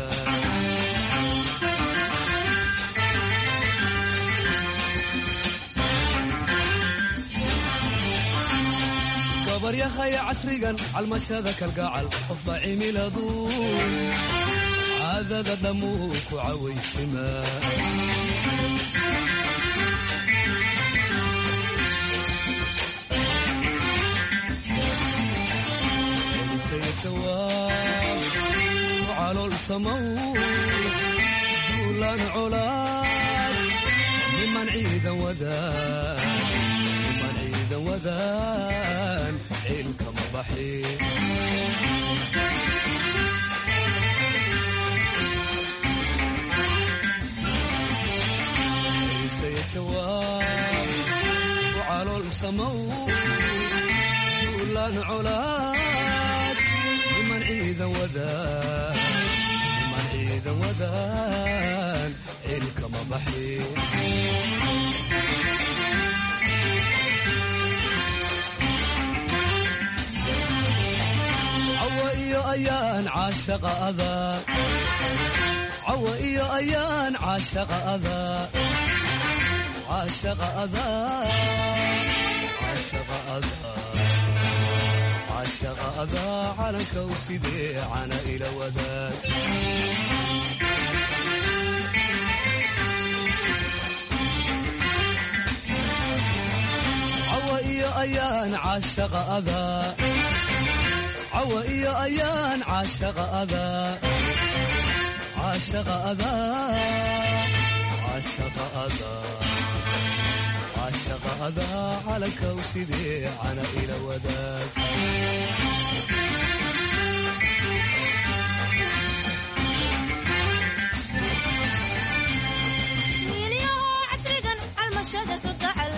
Speaker 12: gabaryahaya casrigan calmashada kalgacal qofka cimiladu caadada dhamuu ku cawaysima وعلى السمو دولان علاج لمن عيدا ودان عيلك مضحي سيتواب وعلى السمو دولان علاج لمن عيدا ودان عيلك مضحي عوائي أيان عاشق أذى عوائي أيان عاشق أذى عاشق أذى عاشق أذى عاشق أذى على كوسدي عنا إلى وداد عوائي أيان عاشق أذى عوائي أيان عاشق أذى عاشق أذى عاشق أذى عاشق أذى على كوسدي عنا إلى وداد
Speaker 13: ويليو عسرقا المشهد في القعل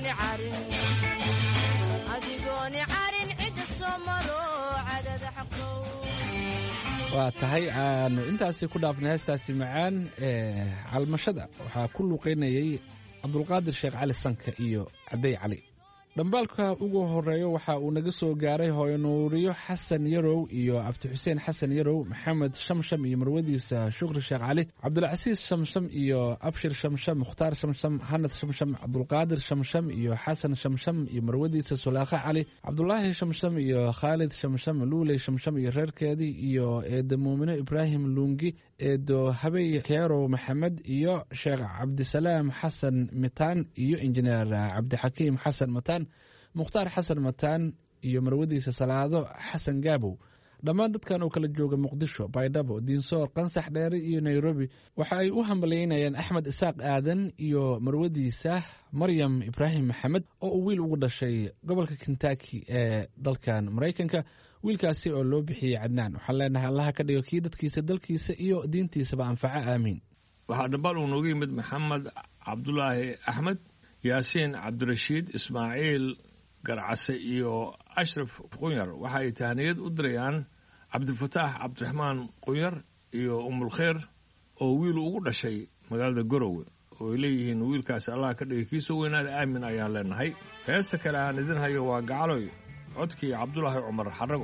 Speaker 11: waa tahay aanu intaasi ku dhaafnay heestaasi macaan ee calmashada waxaa ku luuqaynayay cabdulqaadir sheekh cali sanka iyo cadey cali. dhambaalka ugu horeeyo waxa uu naga soo gaaray hooyo nuuriyo xasan yarow iyo cabdi xuseen xasan yarow, maxamed shamsham iyo marwadiisa shukri sheekh cali, cabdulcasiis shamsham iyo abshir shamsham, mukhtaar shamsham, hanad shamsham, cabdulqaadir shamsham iyo xasan shamsham iyo marwadiisa sulaakha cali, cabdulaahi shamsham iyo khaalid shamsham, luuley shamsham iyo reerkeedii iyo eedo muumino ibraahim luungi, eedo habey keerow maxamed iyo sheekh cabdisalaam xasan mitaan iyo injineer cabdixakiim xasan mataan, mukhtaar xasan mataan iyo marwadiisa salaado xasan gaabow. dhammaan dadkan oo kala jooga muqdisho, baydhabo, diinsoor, qansax dheere iyo nairobi waxa ay u hambalyeynayaan axmed isaaq aadan iyo marwadiisa maryam ibraahim maxamed oo uu wiil ugu dhashay gobolka kentucky ee dalkan maraykanka. wiilkaasi oo loo bixiyey cadnaan, waxaan leenahay allaha ka dhigo kii dadkiisa dalkiisa iyo diintiisaba anfaca, aamiin.
Speaker 1: waxaa dhambaal uu nooga yimid maxamed cabdulaahi axmed, yaasiin cabdirashiid, ismaaciil garcase iyo ashraf qunyar. waxa ay tahniyad u dirayaan cabdifataax cabdiraxmaan qunyar iyo umulkhayr oo wiil ugu dhashay magaalada garowe, oo ay leeyihiin wiilkaasi allah ka dhigay kiisoo weynaada, aamin ayaan leenahay. heesta kale aan idin hayo waa gacaloy, codkii cabdulaahi cumar xarago.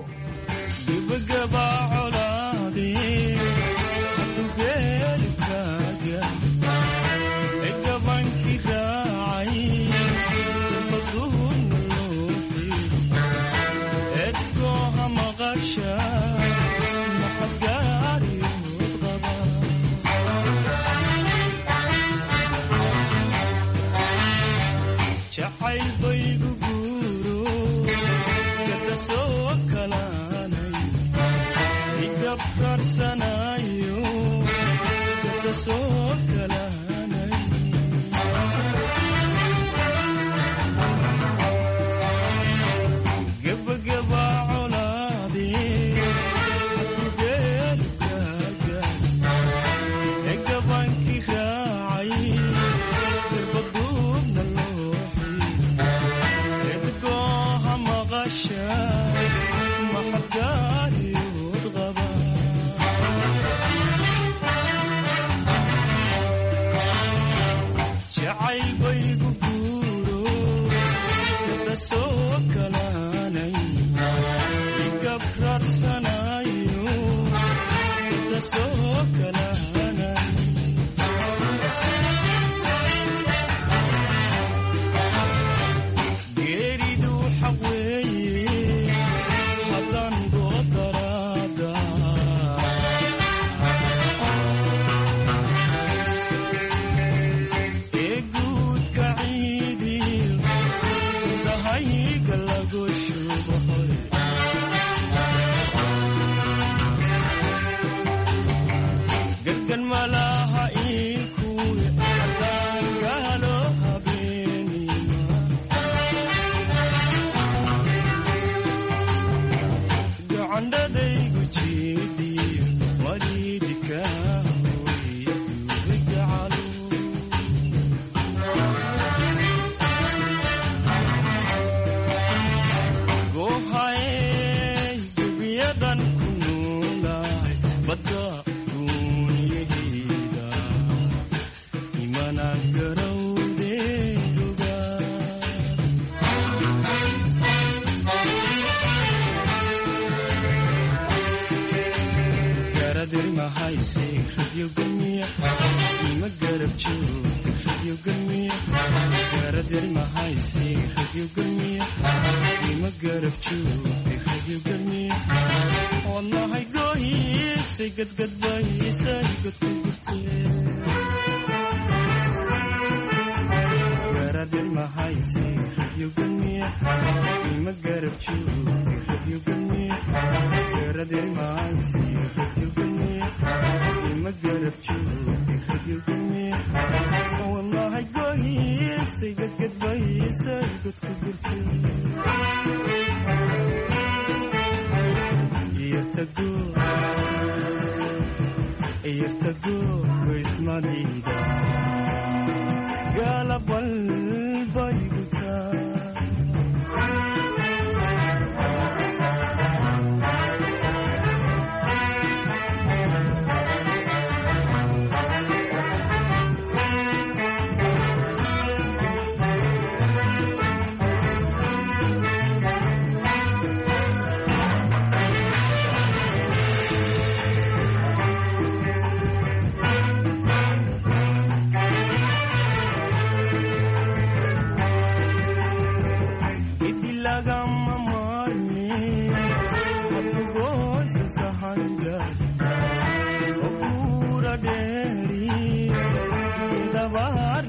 Speaker 13: Galabal bay gutaa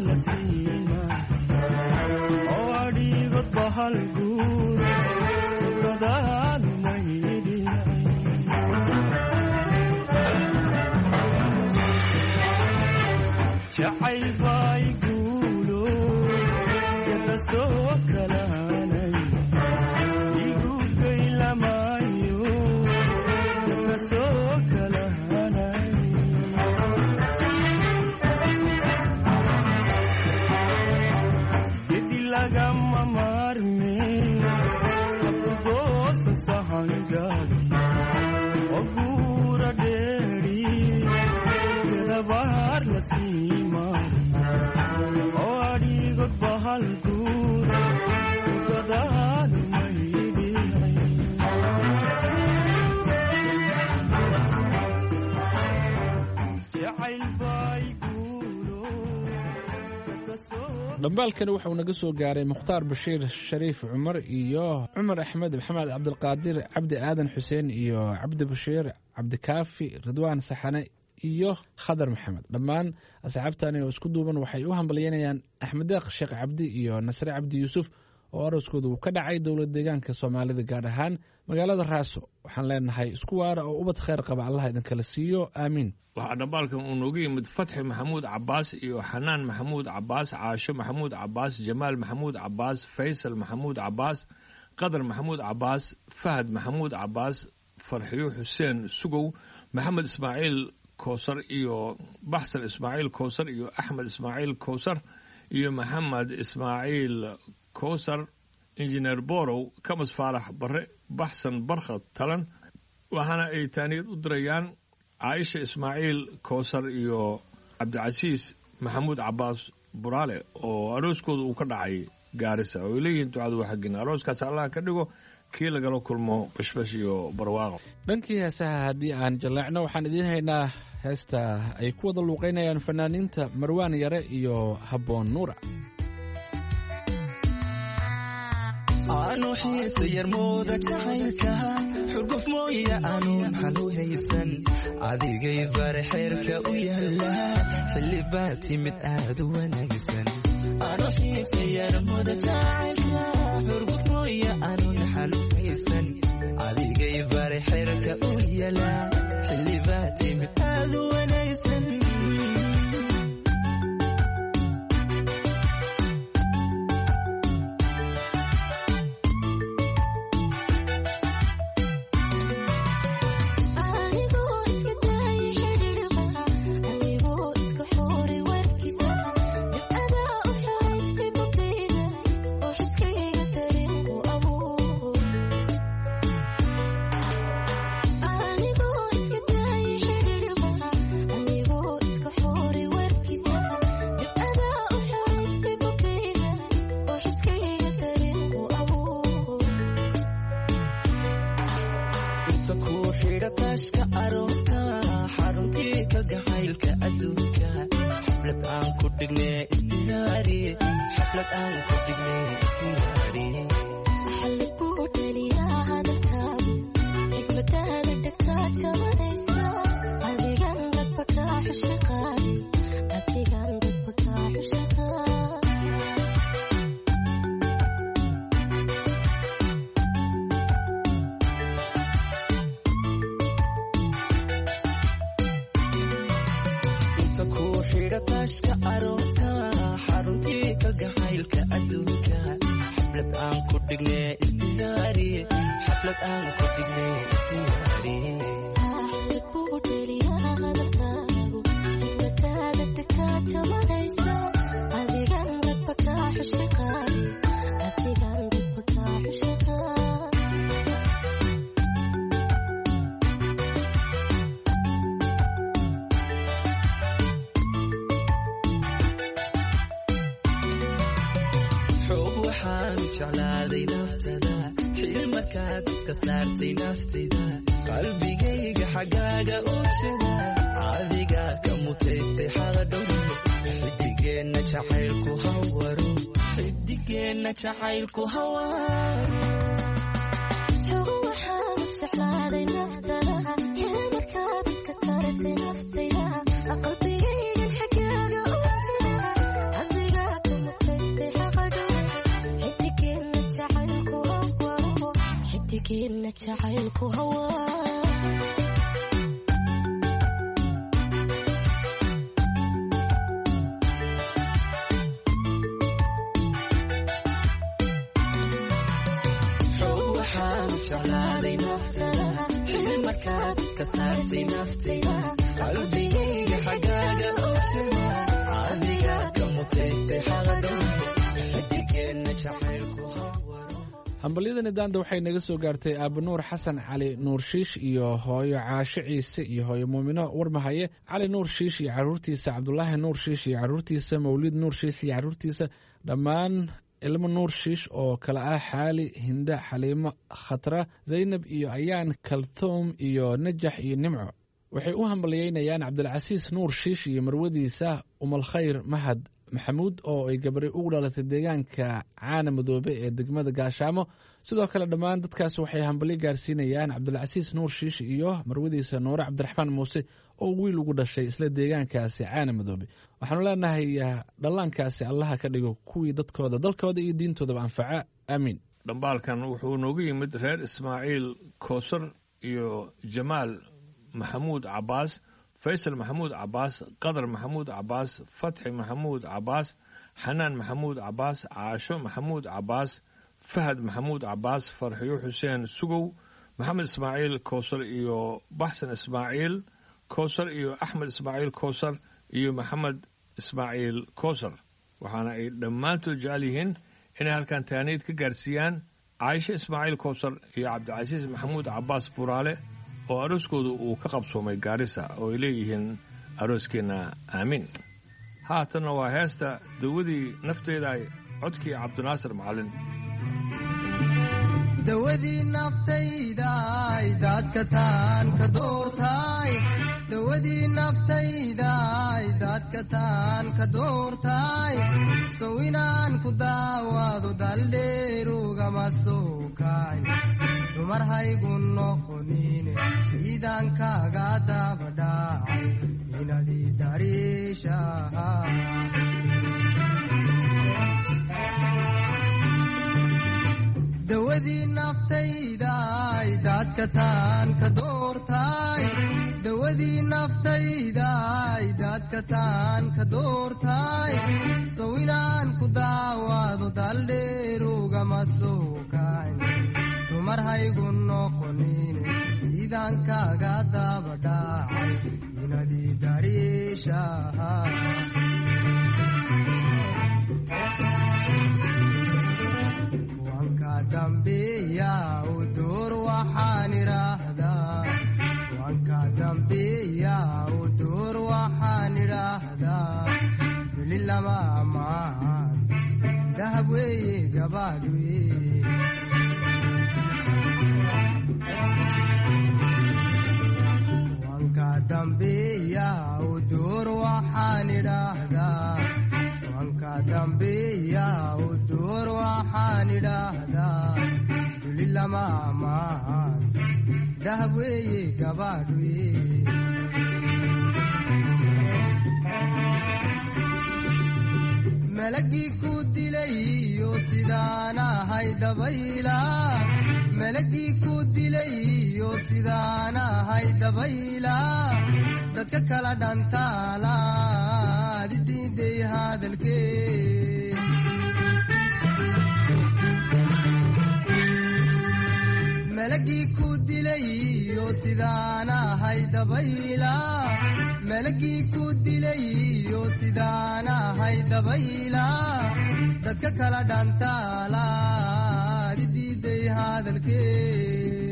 Speaker 11: dhambaalkani wuxuu naga soo gaaray mukhtaar bashiir shariif cumar iyo cumar axmed maxamed cabdilqaadir cabdi aadan xuseen iyo cabdi bashiir cabdikaafi ridwaan saxane iyo khadar maxamed. dhammaan asxaabtani oo isku duuban waxay u hambalyeynayaan axmed deeq sheekh cabdi iyo nasre cabdi yuusuf oo arooskooda uu ka dhacay dowlad deegaanka soomaalida gaar ahaan magaalada raaso. waxaan leenahay isku waara oo ubad khayr qaba allah idinkala siiyo aamiin.
Speaker 1: waxaa dhambaalkan uu nooga yimid fatxi maxamuud cabaas iyo xanaan maxamuud cabaas, caasho maxamuud cabaas, jamaal maxamuud cabaas, faysal maxamuud cabaas, qadar maxamuud cabaas, fahad maxamuud cabaas, farxiyo xuseen sugow, maxamed ismaaciil kowsar iyo baxsan ismaaciil kowsar iyo axmed ismaaciil kowsar iyo maxamed ismaaciil kowsar, injineer borow, kamas faarax bare, baxsan barkhad talan. waxaana ay taaniyad u dirayaan caaisha ismaaciil kowsar iyo cabdicasiis maxamuud cabaas buraale oo arooskooda uu ka dhacay gaarisa. oo ay leeyihiin ducadu waa xaggina arooskaas allah ka dhigo kii lagala kulmo bashbash iyo barwaaqo.
Speaker 11: dhankii heesaha haddii aan jaleecno waxaan idiin haynaa heesta ay ku wada luuqaynayaan fanaaniinta marwaan yare iyo habboon nuura.
Speaker 13: aanu xiisa yarmooda jacaylka xurguf mooya aanun xalu haysan adigay bare xeerka u yaala xilli baa timid aad u wanaagsan. aanu xiisa yarmooda jacaylka xurguf mooya aanun xalu haysan adigay bare xeerka u yaala xilli baa timid aad u wanaagsan. qalbigayga xagaaga u jeda adiga ka mutaystay xaqadhow xidigeenna jacaylku hawaro xidigeenna jacaylku hawaro waxaan jeclaaday naftada markaad iska saartay naftayda qalbigayga xagaaga u jeda
Speaker 14: xadigeena jacaylku hawaa qalbigayga xagaaga oobsama adiga ka mutaystay xaqadan xadigeena jacaylku
Speaker 11: hambalyadani daanda waxay naga soo gaartay aabanuur xasan cali nuur shiish iyo hooyo caasho ciise iyo hooyo muumino warmahaye cali nuur shiish iyo caruurtiisa cabdulaahi nuur shiish iyo caruurtiisa mawlid nuur shiish iyo caruurtiisa dhammaan ilmo nuur shiish oo kale ah xaali hinda xaliimo khatra zaynab iyo ayaan kalthoum iyo najax iyo nimco waxay u hambalyeynayaan cabdilcasiis nuur shiish iyo marwadiisa umalkhayr mahad maxamuud oo ay gabari ugu dhalatay deegaanka caana madoobe ee degmada gaashaamo sidoo kale dhammaan dadkaas waxay hambalyo gaarsiinayaan cabdilcasiis nuur shiish iyo marwadiisa nuure cabdiraxmaan muuse oo wiil ugu dhashay isla deegaankaasi caana madoobe waxaanu leenahay dhallaankaasi allaha ka dhigo kuwii dadkooda dalkooda iyo diintoodaba anfaca aamiin
Speaker 1: dhambaalkan wuxuu noogu yimid reer ismaaciil koosar iyo jamaal maxamuud cabaas faysal maxamuud cabaas qadar maxamuud cabaas fatxi maxamuud cabaas xanaan maxamuud cabaas caasho maxamuud cabaas fahad maxamuud cabaas farxiyo xuseen sugow maxamed ismaaciil koosar iyo baxsan ismaaciil koosar iyo axmed ismaaciil koosar iyo maxamed ismaaciil koosar waxaana ay dhammaantood jecel yihiin inay halkan taaniid ka gaarsiiyaan caaisho ismaaciil koosar iyo cabdicasiis maxamuud cabaas buraale oo arooskoodu uu ka qabsoomay gaarisa oo ay leeyihiin arooskeenna aamiin haatanna waa heesta dawadii nafteeda ay codkii cabdinaasir macallin
Speaker 15: dawadii naftaydaay daadka taan ka doortaay dawadii naftaydaay daadka taan ka doortaay sow inaan ku daawaado daldheerugama soo kaay dumar haygu noqonine sidaan kaaga dabadhaacay inadii dariishaha dawadii naftaydaay daadka taan ka doortaay dawadii naftaydaay daadka taan ka doortaay sow inaan ku daawaado daldheerugama soo kaay dumar haygu noqonine sidaan kaaga dabadhaacay inadii dariishaha wanka dambeeya u door waxaan idhaahdaa wanka dambeeya u door waxaan idhaahdaa weli lama ammaan dahab weeye gabaadh weye dambeeya u door waxaan idhaahdaa wanka dambeeya u door waxaan idhaahdaa duli lama ammaan dahab weeye gabaadh weye malagii ku dilayo sidaan ahay dabayla malagii ku dilayo sidaan ahay dabayla dadka kala dhantaalaad diiday hadalkee malagii ku dilayo sidaan ahay dabayla malagii ku dilayo sidaan ahay dabayla dadka kala dhantaalaad diiday hadalkee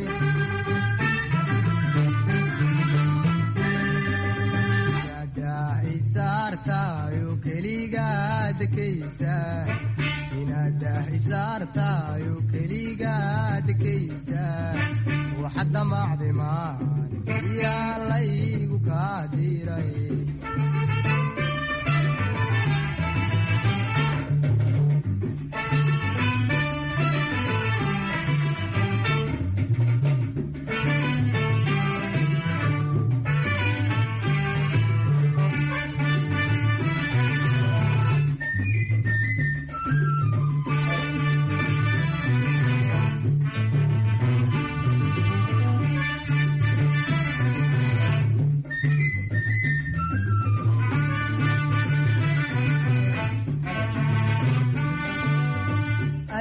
Speaker 15: isaartayo keligaadkaysa inadah isaartayo keligaadkaysa waxad damacday maan yaa laygu kaa diray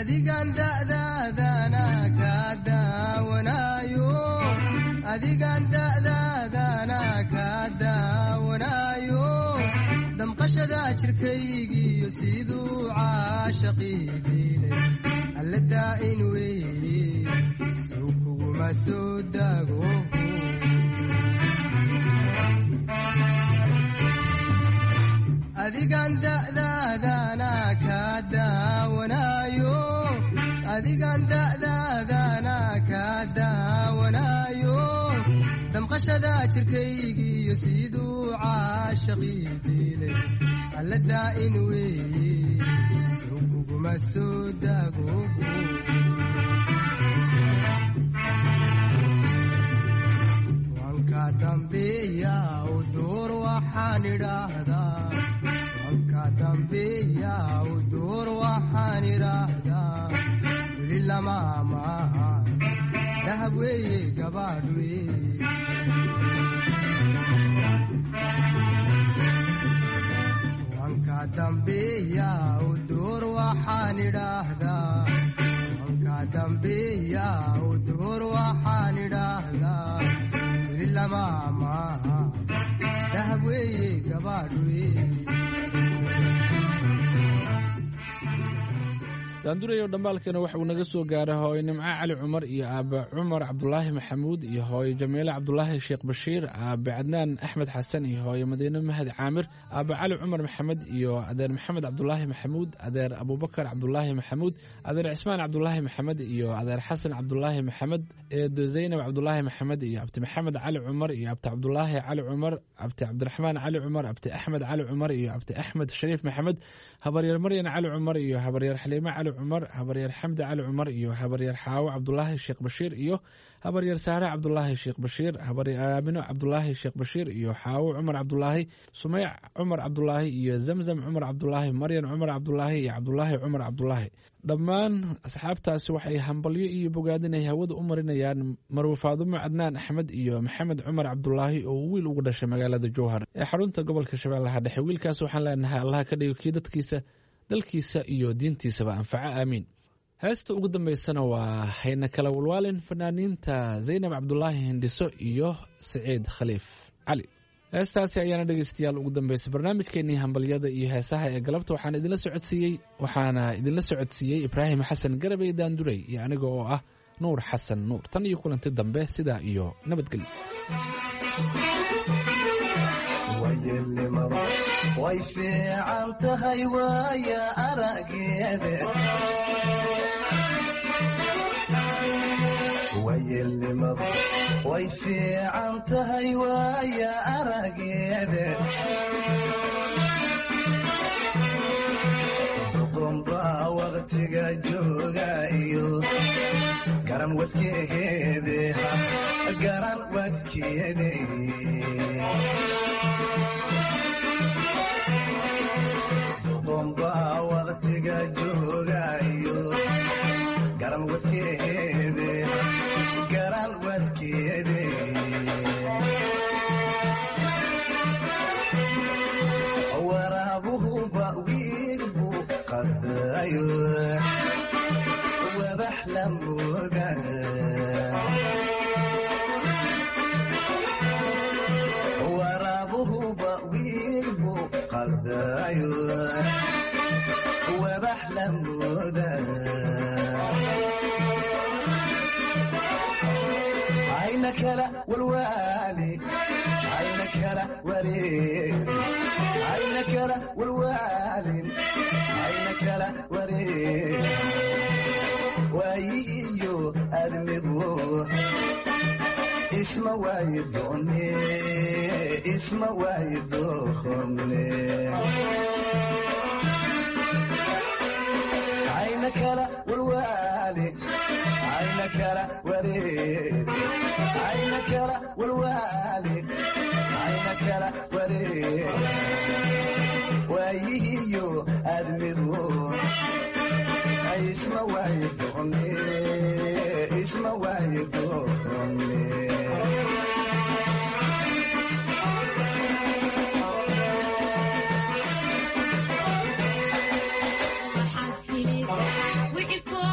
Speaker 15: adigan da'daadana ka daawanaayo adigan da'daadana ka daawanaayo damqashada jirkaygiyo siduu caashaqii diilay alla daa'in weeye sow kuguma soo daago adigan da'daadana ka daawanaayo adigan da'daadana ka daawanaayo damqashada jirkaygiyo siduu caashaqii diilay alla daa'in weeye sow kuguma soo daago wanka dambeeya u door waxaan idhaahdaa dambeeya u door waxaan idhaahdaa weli lama maaha dahab weeye gabaadh weeye wanka dambeeya u door waxaan idhaahdaa wanka dambeeya u door waxaan idhaahdaa weli lama maaha dahab weeye gabaadh weeye
Speaker 11: daandurayo dhambaalkeena waxa uu naga soo gaaray hooyo nimco cali cumar iyo aabe cumar cabdulaahi maxamuud iyo hooyo jamiile cabdulaahi sheekh bashiir aabe cadnaan axmed xasan iyo hooyo madiine mahad caamir aabe cali cumar maxamed iyo adeer maxamed cabdulaahi maxamuud adeer abubakar cabdulaahi maxamuud adeer cismaan cabdulaahi maxamed iyo adeer xasan cabdulaahi maxamed eedo zaynab cabdulaahi maxamed iyo abti maxamed cali cumar iyo abti cabdulaahi cali cumar abti cabdiraxmaan cali cumar abti axmed cali cumar iyo abti axmed shariif maxamed habaryar maryan cali cumar iyo habaryar xaliime cali cumar habaryar xamdi cali cumar iyo habaryar xaawo cabdulaahi sheekh bashiir iyo habaryar saare cabdulaahi sheekh bashiir habaryar aamino cabdulaahi sheekh bashiir iyo xaawo cumar cabdulaahi sumeyc cumar cabdulaahi iyo zamzam cumar cabdulaahi maryan cumar cabdulaahi iyo cabdulaahi cumar cabdulaahi dhammaan asxaabtaasi waxay hambalyo iyo bogaadin ay hawada u marinayaan marwe faadumo cadnaan axmed iyo maxamed cumar cabdulaahi oo wiil ugu dhashay magaalada jowhar ee xarunta gobolka shabeellaha dhexe wiilkaas waxaan leenahay allaha ka dhigo kii dadkiisa dalkiisa iyo diintiisaba anfaco aamiin heesta ugu dambaysana waa hayna kala walwaalin fanaaniinta zaynab cabdulaahi hindhiso iyo saciid khaliif cali heestaasi ayaana dhegaystayaal ugu dambaysay barnaamijkeennii hambalyada iyo heesaha ee galabta waxaana idinla socodsiiyey ibraahim xasan garabey daanduray iyo aniga oo ah nuur xasan nuur tan iyo kulanti dambe sidaa iyo nabadgelyo
Speaker 14: wayelnimadu way fiican tahay waaya arageede wayelnimadu way fiican tahay waaya arageede duqunbaa waqtiga jooga iyo garan wadkeede garan wadkeede duqunbaa waqtiga jooga iyo garan wadkeede garan wadkeede waraabuhuba wiilbu qadayo wabax la mooda waraabuhuba wiilbu qadayo wabax la mooda ayna kala walwaali ayna kala wareer ayna kala walwaalin ayna kala wareer waayiyo admigu isma waayidoone isma waayidoone ayna kala walwaali ayna kala wareer ayna kala walwaali ayna kala wareer waayiyo admigu isma waayidoone isma waayidoone
Speaker 16: wixii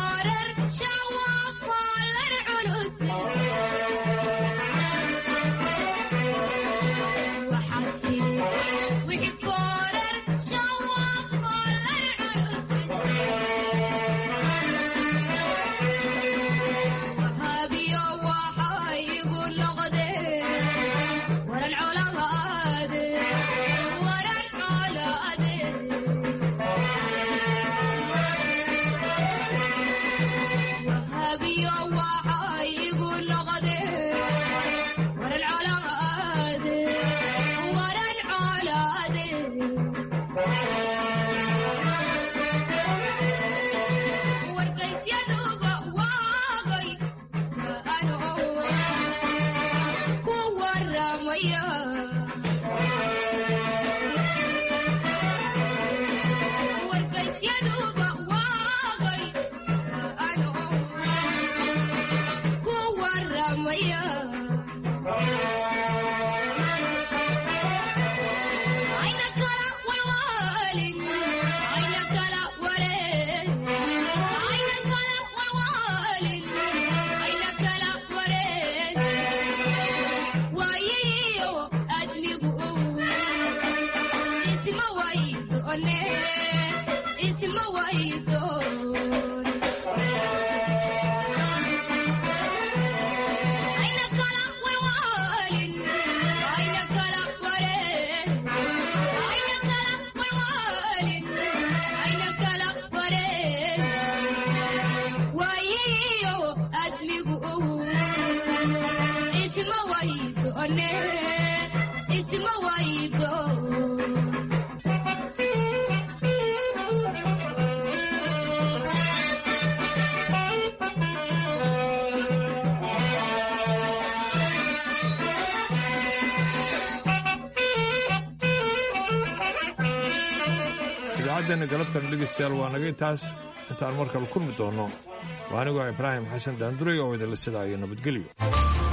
Speaker 1: idaacaddeena galabtan dhegeystayaal waa naga intaas intaan markale kulmi doono waa anigoo ibraahim xasan daanduray oo idinla sidaayo nabadgelyo